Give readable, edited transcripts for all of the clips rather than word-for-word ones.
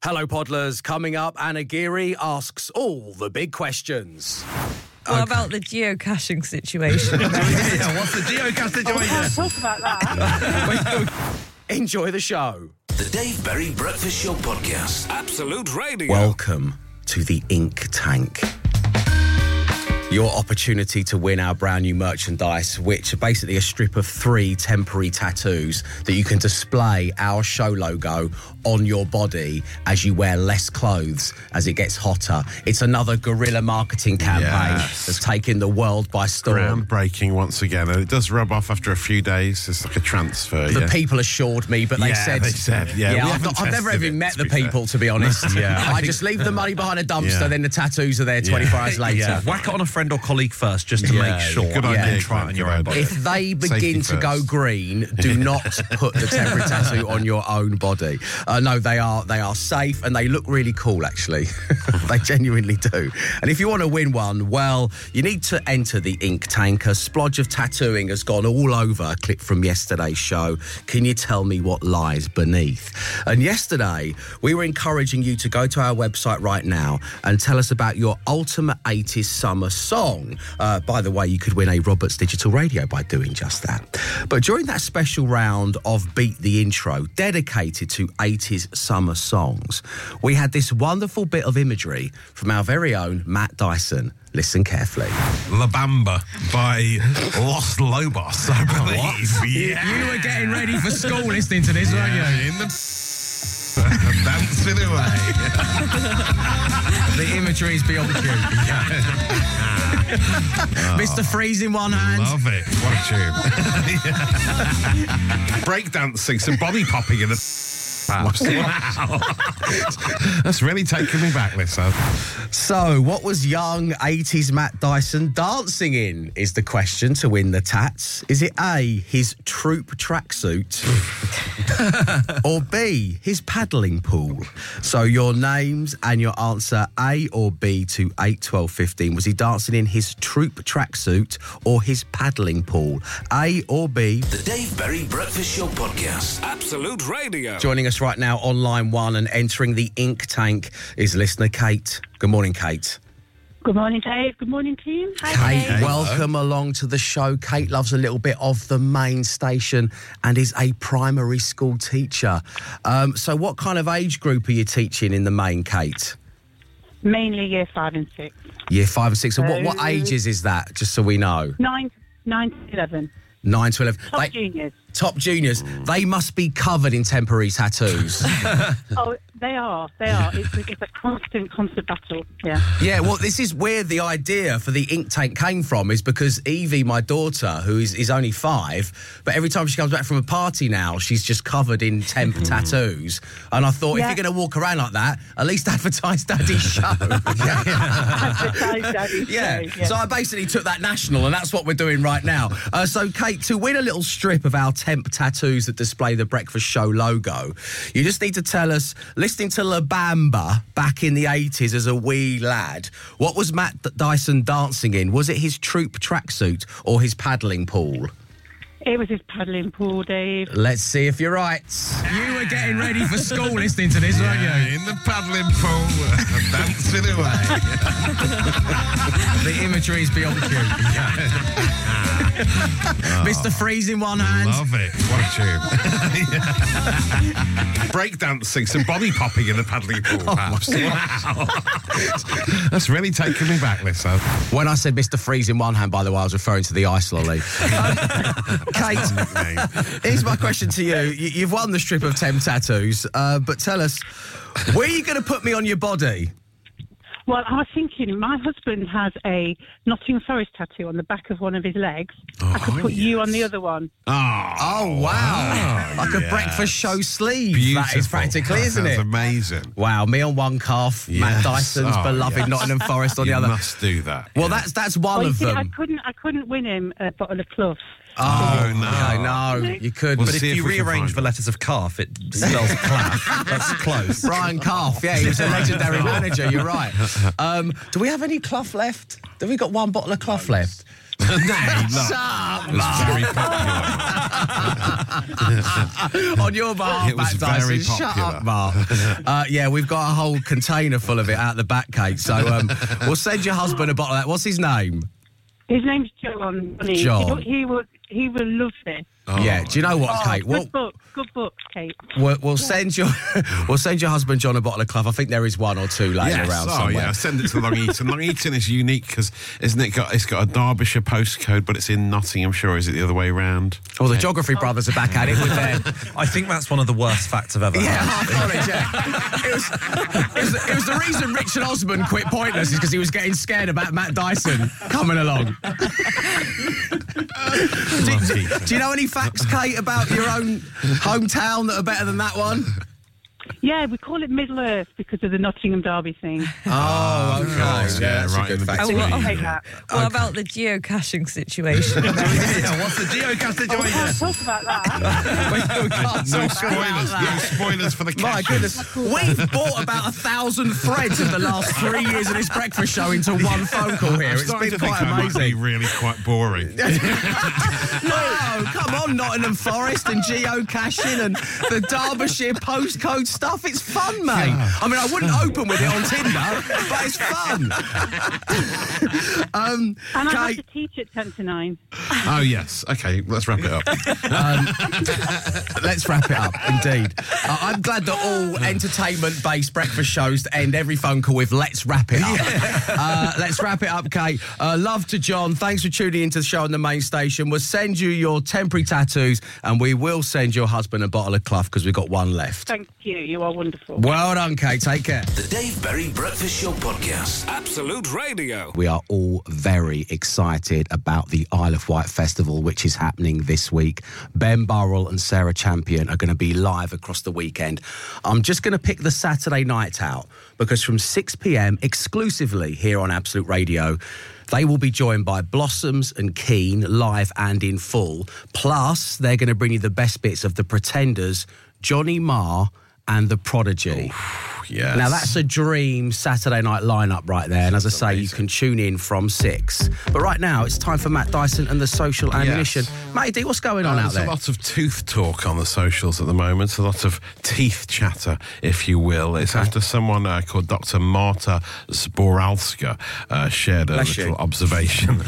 Hello, Podlers. Coming up, Anna Geary asks all the big questions. What about the geocaching situation? Yeah, what's the geocache situation? We can't talk about that. Enjoy the show. The Dave Berry Breakfast Show Podcast. Absolute Radio. Welcome to the Ink Tank. Your opportunity to win our brand new merchandise, which are basically a strip of 3 temporary tattoos that you can display our show logo on your body as you wear less clothes as it gets hotter. It's another guerrilla marketing campaign that's taken the world by storm. Groundbreaking once again, and it does rub off after a few days. It's like a transfer. The people assured me, but they said, I've never even met the people, to be honest. I just leave the money behind a dumpster, then the tattoos are there 24 hours later. Whack it on a friend or colleague first, just to make sure. Good idea. And try it on your own body. If they begin to go green, do not put the temporary tattoo on your own body. No, they are safe and they look really cool, actually. They genuinely do. And if you want to win one, well, you need to enter the Ink Tank. A splodge of tattooing has gone all over a clip from yesterday's show. Can you tell me what lies beneath? And yesterday, we were encouraging you to go to our website right now and tell us about your ultimate 80s summer song. By the way, you could win a Roberts Digital Radio by doing just that. But during that special round of Beat the Intro, dedicated to 80s summer songs, we had this wonderful bit of imagery from our very own Matt Dyson. Listen carefully. La Bamba by Los Lobos, I believe. You were getting ready for school listening to this, weren't you? In the dancing away. The imagery is beyond cute. Mr. Freeze in one hand. Love it. What a tune. Breakdancing, some body popping in the... Wow. That's really taking me back, Lisa. So, what was young 80s Matt Dyson dancing in, is the question to win the tats. Is it A, his troop tracksuit, or B, his paddling pool? So, your names and your answer, A or B, to 8, 12, 15. Was he dancing in his troop tracksuit or his paddling pool? A or B? The Dave Berry Breakfast Show Podcast. Absolute Radio. Joining us right now on line 1 and entering the Ink Tank is listener Kate. Good morning, Kate. Good morning, Dave. Good morning, team. Kate, welcome along to the show. Kate loves a little bit of the main station and is a primary school teacher. So what kind of age group are you teaching in the main, Kate? Mainly year 5 and 6. Year 5 and 6. And what ages is that, just so we know? 9 to 11. 9 to 11. Top juniors. Top juniors. They must be covered in temporary tattoos. Oh, they are. It's a constant battle. Yeah. Yeah, well, this is where the idea for the Ink Tank came from, is because Evie, my daughter, who is only 5, but every time she comes back from a party now, she's just covered in temp tattoos. And I thought, if you're going to walk around like that, at least advertise Daddy's show. Advertise Daddy's show. Yeah. So I basically took that national, and that's what we're doing right now. So, Kate, to win a little strip of our temp tattoos that display the Breakfast Show logo, you just need to tell us, listening to La Bamba back in the 80s as a wee lad, what was Matt Dyson dancing in? Was it his troop tracksuit or his paddling pool? It was his paddling pool, Dave. Let's see if you're right. You were getting ready for school listening to this, weren't you? In the paddling pool, dancing away. The imagery is beyond cute. Mr. Freeze in one hand. Love it. What a tune. Breakdancing, some body popping in the paddling pool. That's really taking me back, Lisa. When I said Mr. Freeze in one hand, by the way, I was referring to the ice lolly. Kate, here's my question to you. You've won the strip of 10 tattoos, but tell us, where are you going to put me on your body? Well, I was thinking, my husband has a Nottingham Forest tattoo on the back of one of his legs. I could put you on the other one. Oh wow. Like a Breakfast Show sleeve. Beautiful. That is practically, isn't it? That's amazing. Wow, me on one calf, Matt Dyson's beloved Nottingham Forest on the other. You must do that. Well, that's one of them. I couldn't win him a bottle of Clough. Oh, no, you could. We'll But if you rearrange the letters of calf, it spells claff. That's close. Brian Calf, yeah, he was a legendary manager, you're right. Do we have any Clough left? Have we got one bottle of Clough left? No, look, Shut up, it was very popular. On your behalf, It was Matt Dyson. very Shut popular. up, Mark. Yeah, we've got a whole container full of it out the back, Kate. So we'll send your husband a bottle of that. What's his name? His name's John. John. He will love this. Yeah. Do you know what, Kate? Good book, Kate. We'll send your husband John a bottle of Clough. I think there is one or two laying around somewhere. Yeah, send it to Long Eaton. Long Eaton is unique because it's got a Derbyshire postcode, but it's in Nottinghamshire. Is it the other way round? Well, the Geography brothers are back at it with their. I think that's one of the worst facts I've ever heard. Yeah, acknowledge, it was the reason Richard Osman quit Pointless is because he was getting scared about Matt Dyson coming along. Do you know any facts, Kate, about your own hometown that are better than that one? Yeah, we call it Middle Earth because of the Nottingham Derby thing. Oh, okay. Yeah, that's right a in good the fact. between. I'll take that. What about the geocaching situation? What's the geocache We can't talk about that. We can't No talk about spoilers. that. No spoilers for the My caches. goodness, we've bought about 1,000 threads of the last 3 years of this breakfast show into one phone call here. I'm It's starting been to think quite that might be amazing. really quite boring. No, come on, Nottingham Forest and geocaching and the Derbyshire postcode stuff. It's fun, mate. I mean, I wouldn't open with it on Tinder, but it's fun. And I have Kate, to teach at 10 to 9. Oh, yes. Okay, let's wrap it up. let's wrap it up, indeed. I'm glad that all entertainment-based breakfast shows end every phone call with "let's wrap it up." Let's wrap it up, Kate. Love to John. Thanks for tuning into the show on the main station. We'll send you your temporary tattoos and we will send your husband a bottle of Clough because we've got one left. Thank you. You are wonderful. Well done, Kate. Take care. The Dave Berry Breakfast Show Podcast. Absolute Radio. We are all very excited about the Isle of Wight Festival, which is happening this week. Ben Burrell and Sarah Champion are going to be live across the weekend. I'm just going to pick the Saturday night out because from 6 p.m. exclusively here on Absolute Radio, they will be joined by Blossoms and Keane live and in full. Plus, they're going to bring you the best bits of The Pretenders, Johnny Marr and The Prodigy. Yes. Now, that's a dream Saturday night lineup right there. And as I say, you can tune in from 6. But right now, it's time for Matt Dyson and the Social Ammunition. Matty D, what's going on out There's there? a lot of tooth talk on the socials at the moment, a lot of teeth chatter, if you will. It's after someone called Dr. Marta Zboralska shared a little observation.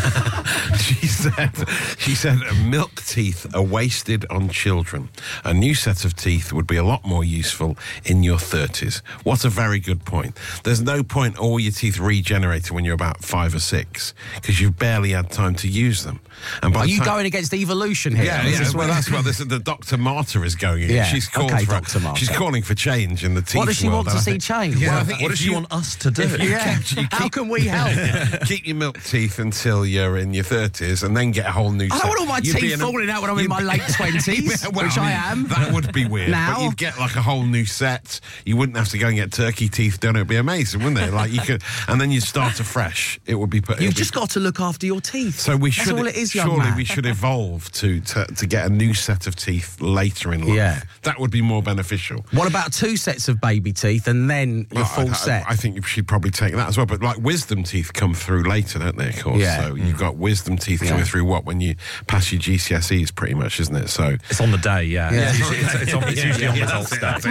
She said, milk teeth are wasted on children. A new set of teeth would be a lot more useful in your 30s. What a very good point. There's no point all your teeth regenerating when you're about 5 or 6 because you've barely had time to use them. And by Are the you time- going against evolution here? Yeah, Is this well, what- that's what the Dr. Marta is going in. Yeah, She's called okay, for, Dr. Marta. She's calling for change in the teeth What does she world, want to and I see think- change? Yeah, Well, I think What if does she you- want us to do? How can we help? Keep your milk teeth until you're in your 30s and then get a whole new I set. don't want all my You'd be teeth in a- falling out when I'm in you'd my be- late 20s, Yeah, well, which I am. That would be weird. Now? But you'd get like a whole new set. You wouldn't have to go and get turkey teeth done. It would be amazing, wouldn't it? Like you could, and then you'd start afresh. It would be put. You've just got to look after your teeth. So we That's should. all it is, young surely man. we should evolve to get a new set of teeth later in life. Yeah. That would be more beneficial. What about 2 sets of baby teeth and then your full set? I think you should probably take that as well. But like wisdom teeth come through later, don't they? Of course. Yeah. So you've got wisdom teeth coming through when you pass your GCSEs, pretty much, isn't it? So It's on the day, yeah. Yeah. It's usually on the results day. that's it.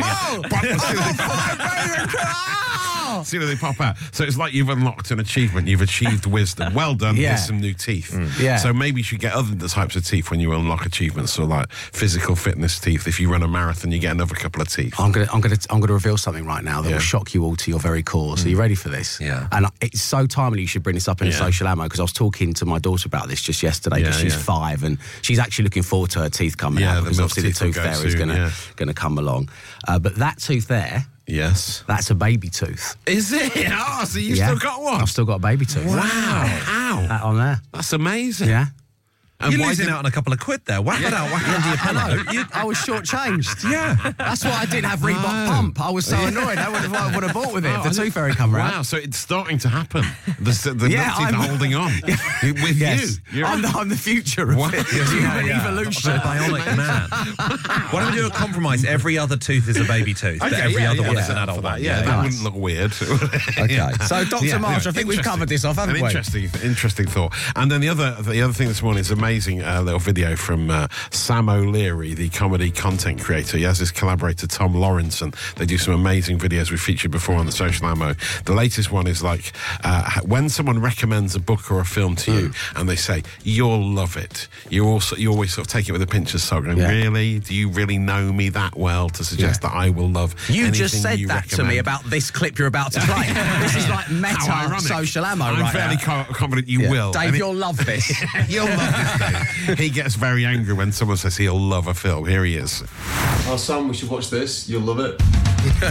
See how they pop out. So it's like you've unlocked an achievement. You've achieved wisdom. Well done. Yeah. Here's some new teeth. Yeah. So maybe you should get other types of teeth when you unlock achievements. So like physical fitness teeth. If you run a marathon, you get another couple of teeth. I'm gonna reveal something right now that will shock you all to your very core. So you ready for this? Yeah. And it's so timely you should bring this up in a social ammo because I was talking to my daughter about this just yesterday because Yeah, she's yeah. 5 and she's actually looking forward to her teeth coming Yeah, out the because milk obviously the teeth will tooth go fairy is soon, gonna come along. But that tooth there, Yes. that's a baby tooth. Is it? Oh, so you've Yeah. still got one? I've still got a baby tooth. Wow. How? That on there. That's amazing. Yeah. And You're why losing did- out on a couple of quid there. Whack that out, whack it under your pillow. I was shortchanged. Yeah. That's why I didn't have Reebok Pump. I was so annoyed. I would have bought with it if the Tooth Fairy come round. Wow, so it's starting to happen. The Yeah, nuts are I'm- holding on with Yes. you. You're- I'm the future of Wow. human evolution. The bionic man. Why don't we do a compromise? Every other tooth is a baby tooth, but every other one is an adult one. Yeah, that Nice. wouldn't look weird. Okay, so Dr. Marsh, I think we've interesting. covered this off, haven't An we? interesting thought. And then the other thing this morning is amazing little video from Sam O'Leary, the comedy content creator. He has his collaborator Tom Lawrence, and they do some amazing videos we've featured before on the Social Ammo. The latest one is like when someone recommends a book or a film to you, and they say you'll love it. You always sort of take it with a pinch of salt. And really, do you really know me that well to suggest that I will love? You just anything said you that to recommend? me about this clip you're about to play. This is like How meta ironic. social ammo I'm right fairly now. confident you will. Dave, And you'll love this. You'll love this, Dave. He gets very angry when someone says he'll love a film. Here he is. Oh, Sam, we should watch this. You'll love it. You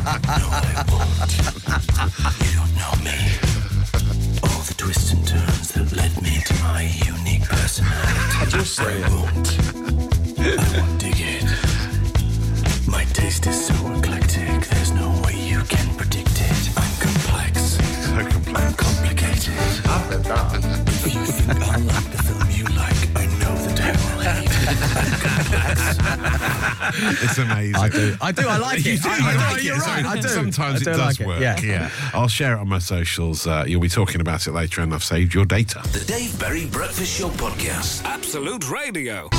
don't know me. All the twists and turns that led me to my unique personality. Just say I won't dig it. My taste is so eclectic, there's no way you can predict it. I'm complex. So complex. I'm complicated. I've read that. If you think I like the film you like, I know that I will hate. It's amazing. I do. I like it. I like You're it. right. I do. Sometimes I it do does like work. Yeah. I'll share it on my socials. You'll be talking about it later, and I've saved your data. The Dave Berry Breakfast Show Podcast. Absolute Radio.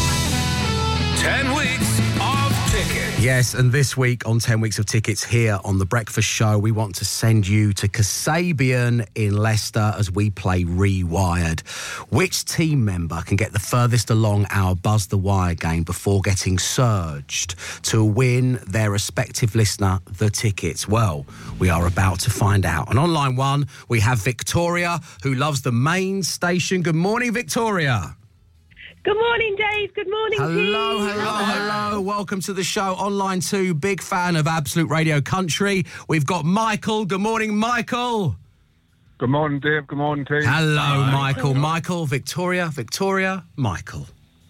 10 weeks of tickets. Yes, and this week on 10 Weeks of Tickets here on The Breakfast Show, we want to send you to Kasabian in Leicester as we play Rewired. Which team member can get the furthest along our Buzz the Wire game before getting surged to win their respective listener the tickets? Well, we are about to find out. And on line one, we have Victoria, who loves the main station. Good morning, Victoria. Good morning, Dave. Good morning, Hello. Welcome to the show. Online 2, big fan of Absolute Radio Country. We've got Michael. Good morning, Michael. Good morning, Dave. Good morning, team. Hello, Michael. Michael, Victoria, Michael.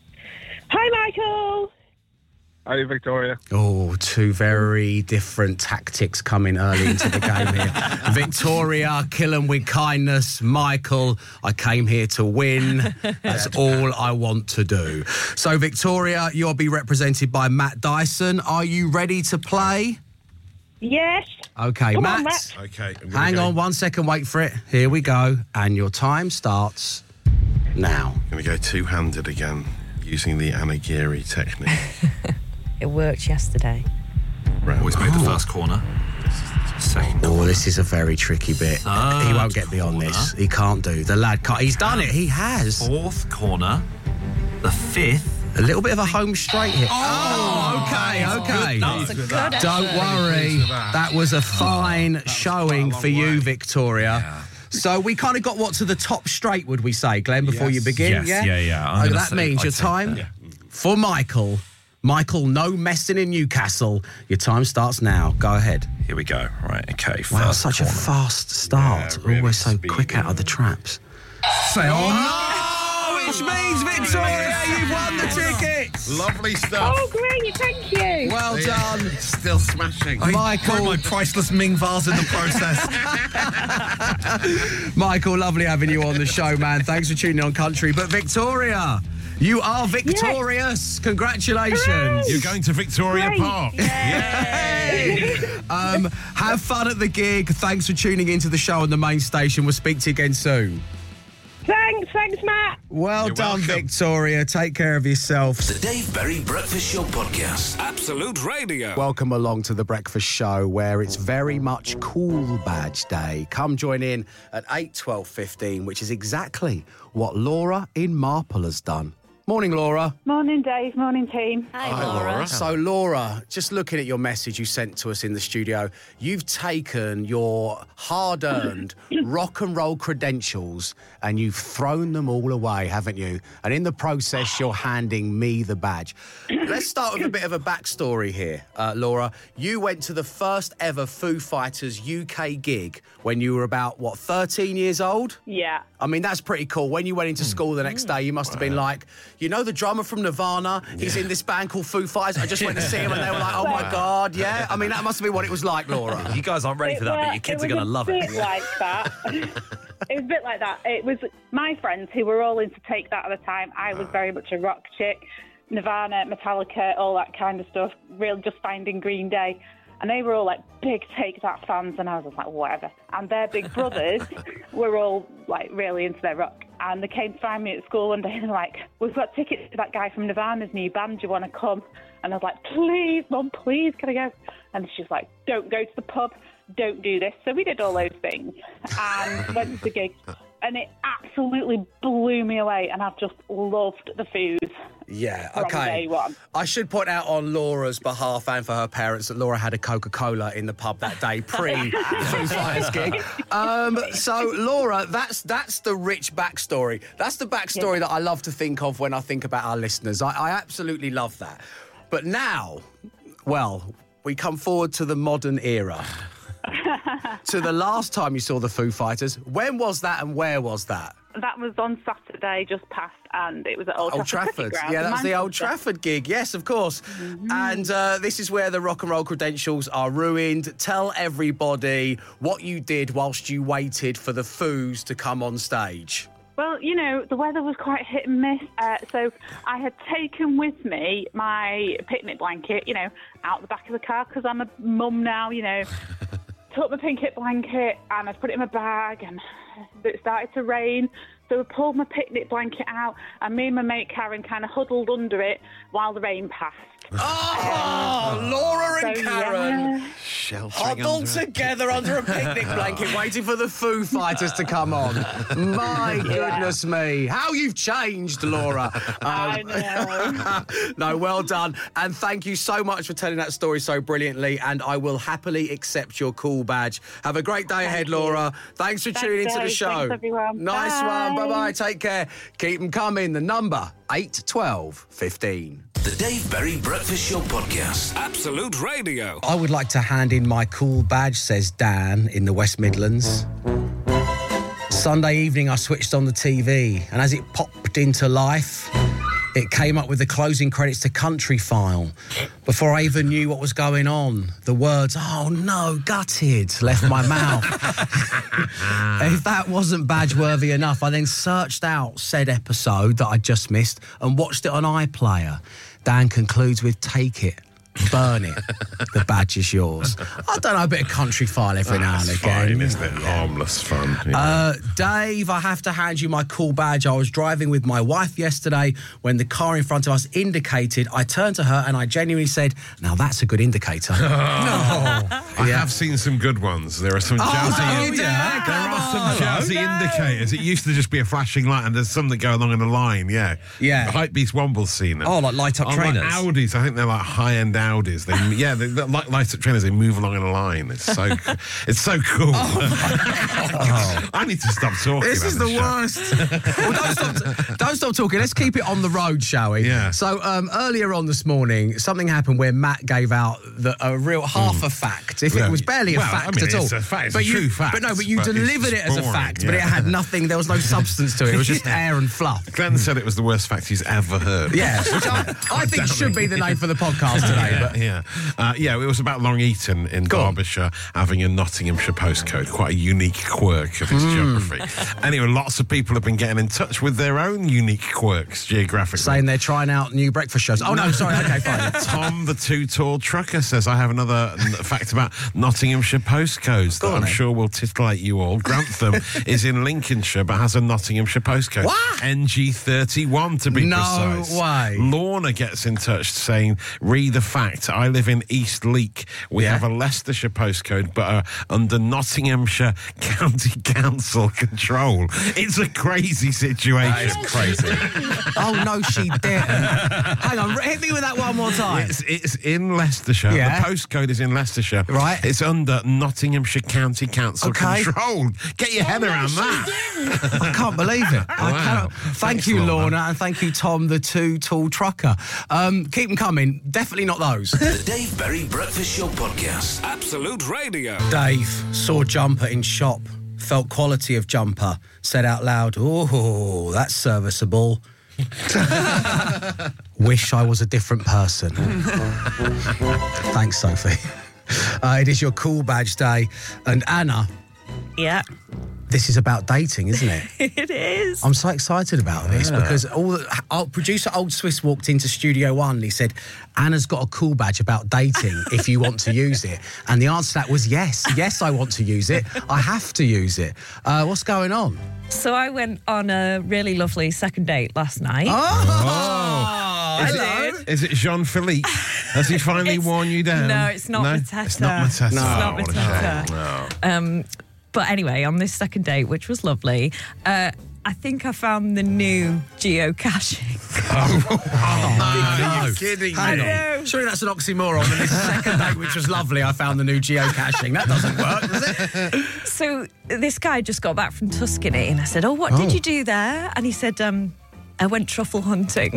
Hi, Michael. Hi, Victoria. Oh, two very different tactics coming early into the game here. Victoria, kill 'em with kindness. Michael, I came here to win. That's all I want to do. So, Victoria, you'll be represented by Matt Dyson. Are you ready to play? Yes. Okay, Come Matt. on, Matt. Okay. Hang on 1 second, wait for it. Here we go. And your time starts now. I'm going to go two-handed again, using the Anagiri technique. It worked yesterday. Always made the first corner. Second Oh, this is a very tricky bit. He won't get beyond this. He can't do. The lad can't. He's done it. He has. fourth corner. The fifth. A little bit of a home straight hit. Oh, okay. That's a good effort. Don't worry. That was a fine showing for you, Victoria. So we kind of got what to the top straight, would we say, Glenn, before you begin? Yes, yeah. I'm Oh, gonna that say- means I'd your say time that. for Michael. Michael, no messing in Newcastle. Your time starts now. Go ahead. Here we go. Right, okay. Wow, first such corner. a fast start. Yeah, really Always so speedy. quick out of the traps. Say on. Oh, which means, Victoria, you've won the tickets. Lovely stuff. Oh, great. Thank you. Well done. Still smashing. Michael. Throw my priceless Ming vase in the process. Michael, lovely having you on the show, man. Thanks for tuning on Country. But Victoria, you are victorious. Congratulations. Hooray. You're going to Victoria Great. Park. Have fun at the gig. Thanks for tuning into the show on the main station. We'll speak to you again soon. Thanks, Matt. Well You're done, welcome. Victoria. Take care of yourself. The Dave Berry Breakfast Show Podcast. Absolute Radio. Welcome along to The Breakfast Show, where it's very much Cool Badge Day. Come join in at 8, 12, 15, which is exactly what Laura in Marple has done. Morning, Laura. Morning, Dave. Morning, team. Hi, Laura. So, Laura, just looking at your message you sent to us in the studio, you've taken your hard-earned rock and roll credentials and you've thrown them all away, haven't you? And in the process, you're handing me the badge. Let's start with a bit of a backstory here, Laura. You went to the first ever Foo Fighters UK gig when you were about, 13 years old? Yeah. I mean, that's pretty cool. When you went into school the next day, you must have been like, you know the drummer from Nirvana? He's in this band called Foo Fighters. I just went to see him and they were like, oh my God, yeah? I mean, that must have been what it was like, Laura. You guys aren't ready for that, but your kids are going to love it. It was a bit like that. It was a bit like that. It was my friends who were all into Take That at the time. I was very much a rock chick. Nirvana, Metallica, all that kind of stuff. Really just finding Green Day. And they were all like big Take That fans, and I was just like, whatever. And their big brothers were all like really into their rock. And they came to find me at school one day and they're like, we've got tickets to that guy from Nirvana's new band, do you want to come? And I was like, please, Mum, please, can I go? And she's like, don't go to the pub, don't do this. So we did all those things and went to the gig. And it absolutely blew me away, and I've just loved the food. Yeah, from day one. I should point out on Laura's behalf and for her parents that Laura had a Coca-Cola in the pub that day, pre-Foo Fighters gig. So, Laura, that's the rich backstory. That's the backstory that I love to think of when I think about our listeners. I absolutely love that. But now, well, we come forward to the modern era. To the last time you saw the Foo Fighters. When was that and where was that? That was on Saturday, just past, and it was at Old Trafford. Yeah, that was the Old Trafford gig. Yes, of course. Mm-hmm. And this is where the rock and roll credentials are ruined. Tell everybody what you did whilst you waited for the Foos to come on stage. Well, you know, the weather was quite hit and miss, so I had taken with me my picnic blanket, you know, out the back of the car, because I'm a mum now, you know. Took my picnic blanket and I put it in my bag, and it started to rain. So I pulled my picnic blanket out, and me and my mate Karen kind of huddled under it while the rain passed. Laura and Karen Sheltering huddled together under a picnic blanket waiting for the Foo Fighters to come on. My goodness me. How you've changed, Laura. I know. No, well done. And thank you so much for telling that story so brilliantly, and I will happily accept your cool badge. Have a great day ahead, Laura. Thanks for tuning into the show. Thanks, everyone. Nice Bye. one. Bye-bye. Take care. Keep them coming. The number, 8 12 15. The Dave Berry Breakfast Show Podcast. Absolute Radio. I would like to hand in my cool badge, says Dan in the West Midlands. Sunday evening, I switched on the TV, and as it popped into life, it came up with the closing credits to Country File. Before I even knew what was going on, the words, "Oh no, gutted," left my mouth. If that wasn't badge-worthy enough, I then searched out said episode that I just missed and watched it on iPlayer. Dan concludes with, "Take it. Burn it. The badge is yours." I don't know, a bit of Country File every now and again. Fine, isn't it? Harmless fun. Yeah. Dave, I have to hand you my cool badge. I was driving with my wife yesterday when the car in front of us indicated. I turned to her and I genuinely said, "Now that's a good indicator." I have seen some good ones. There are some jazzy. There are some jazzy indicators. It used to just be a flashing light, and there's some that go along in a line. Yeah. Hypebeast Womble's seen them. Oh, like light up trainers. Like Audis. I think they're like high-end Audis. They're like light up trainers. They move along in a line. It's so cool. I need to stop talking. This is the worst. Well, don't stop talking. Let's keep it on the road, shall we? Yeah. So earlier on this morning, something happened where Matt gave out a real half a fact. If it was barely a fact at all. It's a fact. It's a true fact. But you delivered it as a fact, but it had nothing. There was no substance to it. It was just air and fluff. Glenn said it was the worst fact he's ever heard. Yeah, which I think should be the name for the podcast today. It was about Long Eaton in Derbyshire having a Nottinghamshire postcode, quite a unique quirk of its geography. Anyway, lots of people have been getting in touch with their own unique quirks geographically. Saying they're trying out new breakfast shows. Oh, no, sorry, okay, fine. Tom, the too tall trucker, says, "I have another fact about Nottinghamshire postcodes that I'm sure will titillate you all. Grantham is in Lincolnshire but has a Nottinghamshire postcode. What? NG31 to be precise. No way. Lorna gets in touch saying, read the fact, I live in East Leek. We have a Leicestershire postcode but are under Nottinghamshire County Council control. It's a crazy situation. That is crazy. Oh, no, she didn't. Hang on, hit me with that one more time. It's in Leicestershire. Yeah. The postcode is in Leicestershire. Right. It's under Nottinghamshire County Council control. Get your head around that. I can't believe it. I Wow. cannot. Thank you, Lorna, and thank you, Tom, the too tall trucker. Keep them coming. Definitely not those. The Dave Berry Breakfast Show Podcast. Absolute Radio. Dave saw jumper in shop, felt quality of jumper, said out loud, "Oh, that's serviceable." Wish I was a different person. Thanks, Sophie. It is your cool badge day, and Anna, Yeah, this is about dating, isn't it? it is. I'm so excited about this because our producer Old Swiss walked into Studio One and he said, Anna's got a cool badge about dating if you want to use it. And the answer to that was yes. Yes, I want to use it. I have to use it. What's going on? So I went on a really lovely second date last night. Hello. Is it Jean-Philippe? Has he finally worn you down? No, it's not Mateta. It's not Mateta. It's not what a Mateta. shame. But anyway, on this second date, which was lovely, I think I found the new geocaching. Are you kidding Hang me? on. Surely that's an oxymoron. And this second date, which was lovely, I found the new geocaching. That doesn't work, does it? So this guy just got back from Tuscany, and I said, "Oh, what did you do there?" And he said, "I went truffle hunting."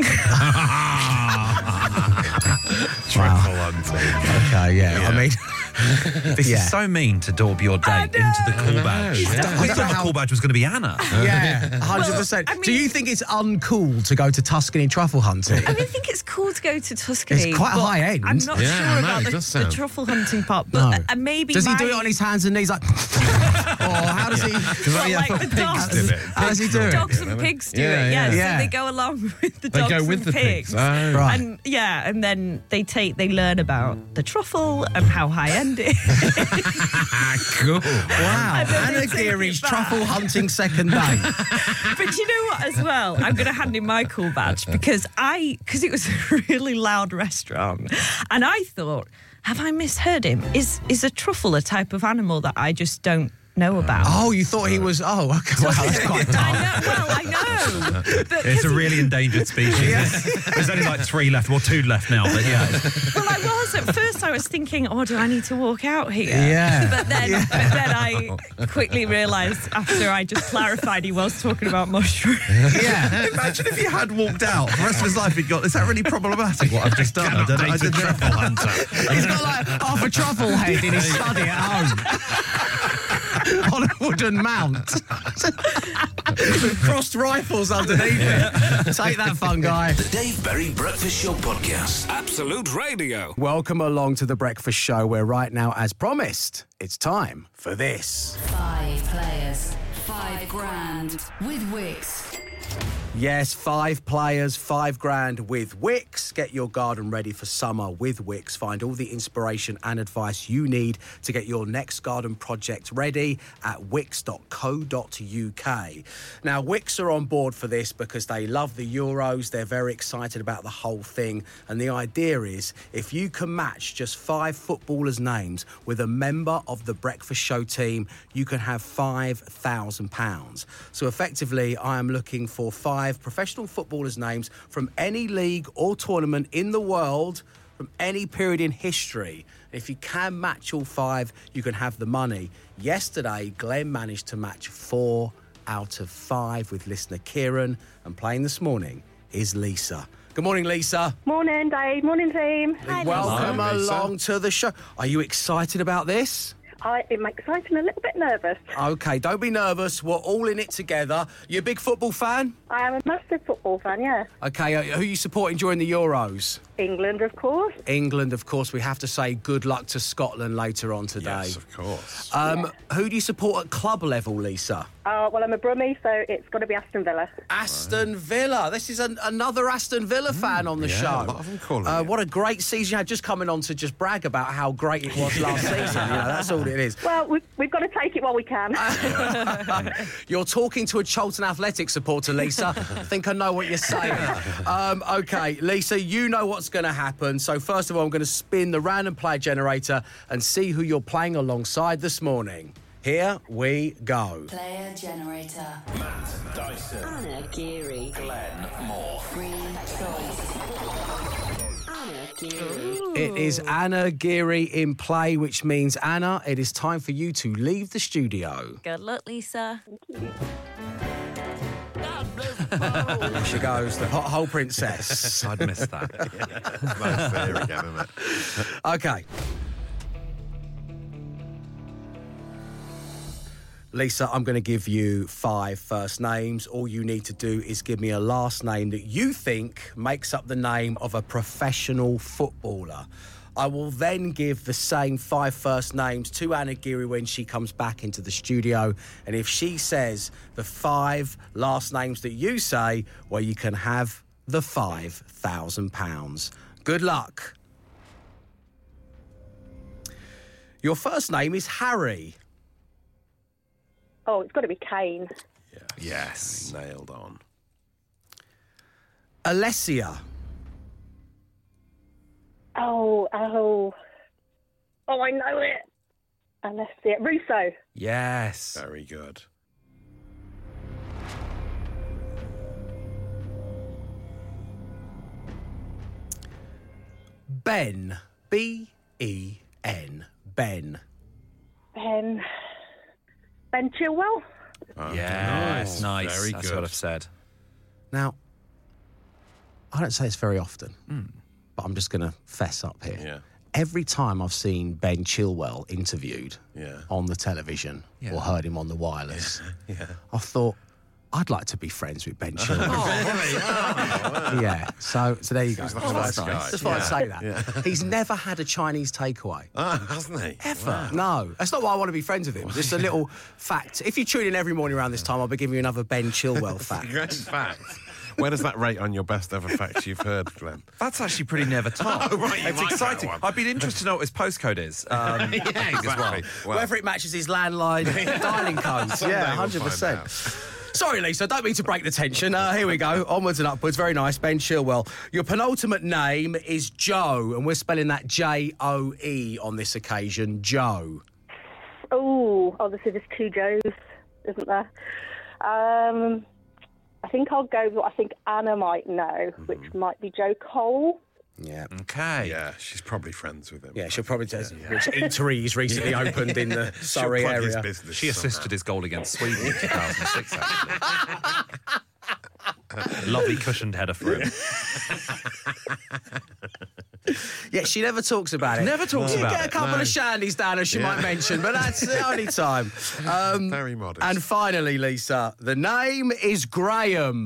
Truffle hunting. Okay, yeah. I mean, This is so mean to daub your date into the cool badge. I thought the cool badge was going to be Anna. yeah, 100%. I mean- Do you think it's uncool to go to Tuscany truffle hunting? I mean, I think it's cool to go to Tuscany. It's quite but high end. I'm not Yeah, sure I know, about it the does sound- truffle hunting part, but maybe Does he do it on his hands and knees like... or how does he... Well, like the dogs. How does he do it? Dogs and pigs do Yeah, it, yeah. So Yeah. they go along with the They dogs go with and the pigs. pigs. Oh. Right. And and then they learn about the truffle and how high end it is. Cool. Wow. And then they Anna take Geary's it back. truffle hunting second date. But you know what, as well, I'm going to hand in my cool badge because it was a really loud restaurant, and I thought, have I misheard him? Is a truffle a type of animal that I just don't know about? Oh, you thought he was... Oh, okay. Wow, that's quite dark. I know. But It's a 'cause really endangered species. There's only like 3 left, or 2 left now. But yeah, well, I was at first. I was thinking, "Oh, do I need to walk out here?" Yeah. But then I quickly realised after I just clarified he was talking about mushrooms. Yeah. imagine if he had walked out. The rest of his life, he'd got. Is that really problematic? What I've just done? I did truffle hunter. He's got like half a truffle head in his study at home. On a wooden mount. With crossed rifles underneath it. Take that, fun guy. The Dave Berry Breakfast Show Podcast. Absolute Radio. Welcome along to The Breakfast Show, where right now, as promised, it's time for this. 5 players, 5 grand with Wix. Yes, 5 players, 5 grand with Wix. Get your garden ready for summer with Wix. Find all the inspiration and advice you need to get your next garden project ready at wix.co.uk. Now, Wix are on board for this because they love the Euros. They're very excited about the whole thing. And the idea is, if you can match just 5 footballers' names with a member of the Breakfast Show team, you can have £5,000. So effectively, I am looking for 5 professional footballers' names from any league or tournament in the world, from any period in history. If you can match all 5, you can have the money. Yesterday, Glenn managed to match 4 out of 5 with listener Kieran, and playing this morning is Lisa. Good morning, Lisa. Morning, Dave. Morning, team. Welcome Hello, Lisa. along to the show. Are you excited about this? I'm excited and a little bit nervous. Okay, don't be nervous. We're all in it together. You a big football fan? I am a massive football fan, yeah. Okay, who are you supporting during the Euros? England, of course. England, of course. We have to say good luck to Scotland later on today. Yes, of course. Who do you support at club level, Lisa? Well, I'm a Brummie, so it's got to be Aston Villa. Aston Villa. This is another Aston Villa fan on the show. A lot of them calling it. What a great season you had. Just coming on to just brag about how great it was last season. You know, that's all it is. Well, we've got to take it while we can. You're talking to a Charlton Athletic supporter, Lisa. I think I know what you're saying. Okay, Lisa, you know what's going to happen. So first of all, I'm going to spin the random player generator and see who you're playing alongside this morning. Here we go. Player generator. Matt Dyson. Anna Geary. Glenn Moore. Green choice. Anna Geary. It is Anna Geary in play, which means, Anna, it is time for you to leave the studio. Good luck, Lisa. There she goes, the pothole princess. I'd miss that. Nice there again, isn't it? Okay. Lisa, I'm going to give you 5 first names. All you need to do is give me a last name that you think makes up the name of a professional footballer. I will then give the same 5 first names to Anna Geary when she comes back into the studio. And if she says the 5 last names that you say, well, you can have the £5,000. Good luck. Your first name is Harry. Oh, it's got to be Kane. Yes. Nailed on. Alessia. Oh, I know it. Alessia. Russo. Yes. Very good. Ben. B-E-N. Ben. Ben Chilwell. Yes. Nice. Very That's good. what I've said. Now, I don't say this very often, but I'm just going to fess up here. Yeah. Every time I've seen Ben Chilwell interviewed on the television or heard him on the wireless, I thought, I'd like to be friends with Ben Chilwell. Yeah, so there you go. He's a nice guy. Just thought I'd say that. He's never had a Chinese takeaway. Hasn't he? Ever. No. That's not why I want to be friends with him. Just a little fact. If you tune in every morning around this time, I'll be giving you another Ben Chilwell fact. Great fact. Where does that rate on your best ever facts you've heard, Glenn? That's actually pretty never top. Oh, right, you It's like that exciting. one. I'd be interested to know what his postcode is. Yeah, exactly. Well, Whether it matches his landline dialing codes. Someday Yeah, we'll 100%. find out. Sorry, Lisa, I don't mean to break the tension. Here we go. Onwards and upwards. Very nice. Ben Chilwell. Your penultimate name is Joe, and we're spelling that J-O-E on this occasion. Joe. Oh, obviously there's 2 Joes, isn't there? I think I'll go with what I think Anna might know, which might be Joe Cole. Yeah. Okay. Yeah, she's probably friends with him. Yeah, she'll probably tell us which eatery he's recently opened in the Surrey She'll plug his area. business She assisted somehow. his goal against Sweden in 2006, actually. Lovely cushioned header for him. Yeah, she never talks about it. Never talks about You get a it, couple no. of shandies down as she might mention, but that's the only time. Very modest. And finally, Lisa, the name is Graham.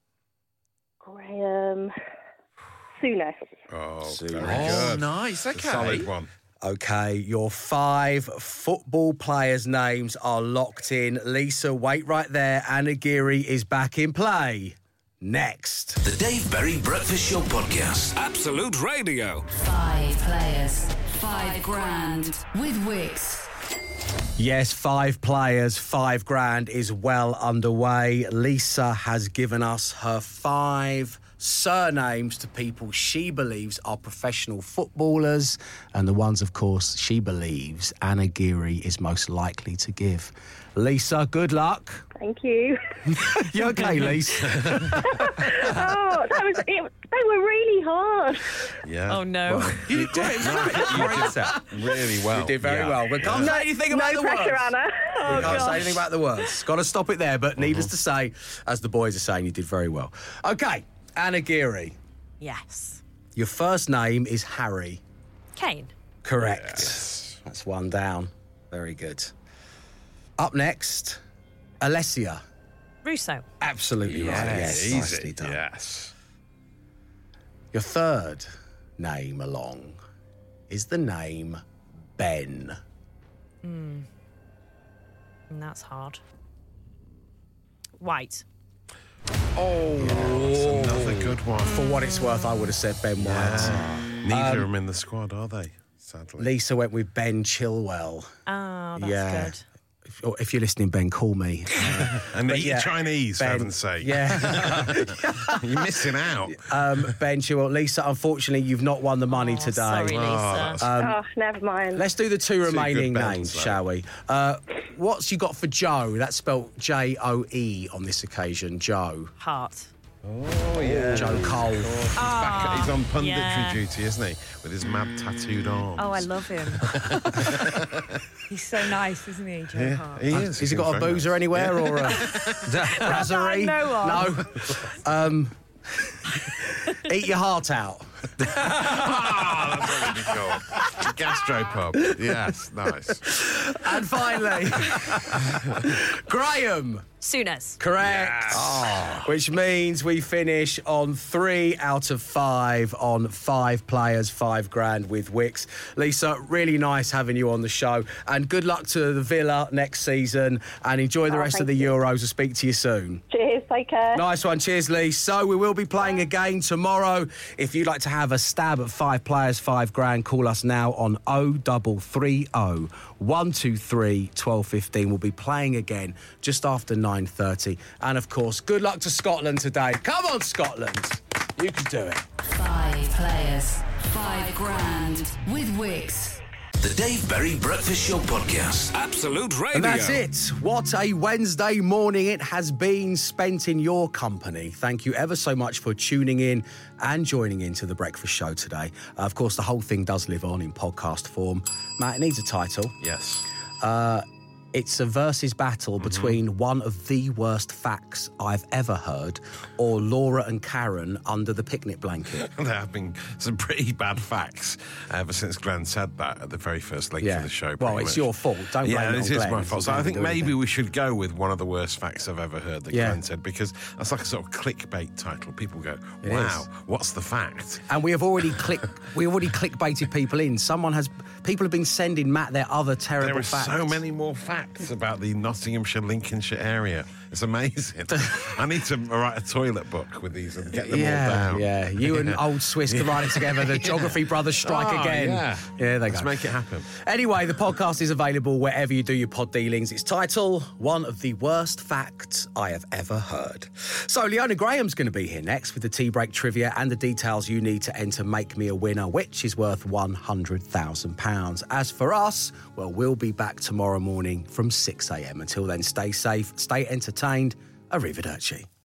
Graham Souness. Oh, Soon. very Oh, good. nice. It's a Okay. solid one. Okay, your 5 football players' names are locked in. Lisa, wait right there. Anna Geary is back in play. Next. The Dave Berry Breakfast Show Podcast. Absolute Radio. 5 players, £5,000 with Wix. Yes, 5 players, £5,000 is well underway. Lisa has given us her 5 surnames to people she believes are professional footballers, and the ones, of course, she believes Anna Geary is most likely to give. Lisa, good luck. Thank you. You okay, Lisa? They were really hard. Yeah. Oh, no. You did great. Great set. Really well. You did very well. We can't say anything about No the pressure, words. Anna. We can't say anything about the words. Got to stop it there, but needless to say, as the boys are saying, you did very well. Okay, Anna Geary, Yes. your first name is Harry. Kane. Correct. That's one down. Very good. Up next, Alessia. Russo. Absolutely right. Yes, easy. nicely done. Yes. Your third name along is the name Ben. And that's hard. White. Another good one. For what it's worth, I would have said Ben White. Neither of them in the squad, are they? Sadly. Lisa went with Ben Chilwell. Oh, that's good. If you're listening, Ben, call me. And eat yeah, Chinese, for Ben, heaven's sake. Yeah. You're missing out. Ben Chilwell. Lisa, unfortunately, you've not won the money today. Sorry, Lisa. Never mind. Let's do the two remaining good names, bets, though. shall we? What's you got for Joe? That's spelt Joe on this occasion. Joe. Heart. Oh, yeah. Joe Cole. He's on punditry yeah. duty, isn't he? With his mad tattooed arms. Oh, I love him. He's so nice, isn't he, Joe Hart? He is. Has he got a boozer anywhere or a brasserie? No. Eat your heart out. That's really cool. Gastropub. Yes, nice. And finally, Graham. Souness. Correct. Which means we finish on 3 out of 5 on 5 players, $5,000 with Wix. Lisa, really nice having you on the show. And good luck to the Villa next season. And enjoy the rest of the Euros. I'll speak to you soon. Cheers, take care. Nice one. Cheers, Lee. So we will be playing again tomorrow. If you'd like to have a stab at 5 players, $5,000, call us now on 0330 123 1215. We'll be playing again just after 9:30. And of course, good luck to Scotland today. Come on, Scotland. You can do it. 5 players, $5,000 with Wix. The Dave Berry Breakfast Show Podcast. Absolute Radio. And that's it. What a Wednesday morning it has been spent in your company. Thank you ever so much for tuning in and joining into the breakfast show today. Of course, the whole thing does live on in podcast form. Matt, it needs a title. Yes. It's a versus battle between one of the worst facts I've ever heard or Laura and Karen under the picnic blanket. There have been some pretty bad facts ever since Glenn said that at the very first link of the show. Well, it's your fault. Don't blame it on it is Glenn. my fault. So I think maybe we should go with one of the worst facts I've ever heard that Yeah. Glenn said, because that's like a sort of clickbait title. People go, It wow, is. what's the fact? And we have already clickbaited people in. People have been sending Matt their other terrible There are facts. so many more facts about the Nottinghamshire, Lincolnshire area. It's amazing. I need to write a toilet book with these and get them all down. Yeah, you and Old Swiss can write it together. The Geography Brothers strike again. Yeah, they Let's go. make it happen. Anyway, the podcast is available wherever you do your pod dealings. Its title, One of the Worst Facts I Have Ever Heard. So Leona Graham's going to be here next with the tea break trivia and the details you need to enter Make Me a Winner, which is worth £100,000. As for us, well, we'll be back tomorrow morning from 6 a.m. Until then, stay safe, stay entertained. Arrivederci.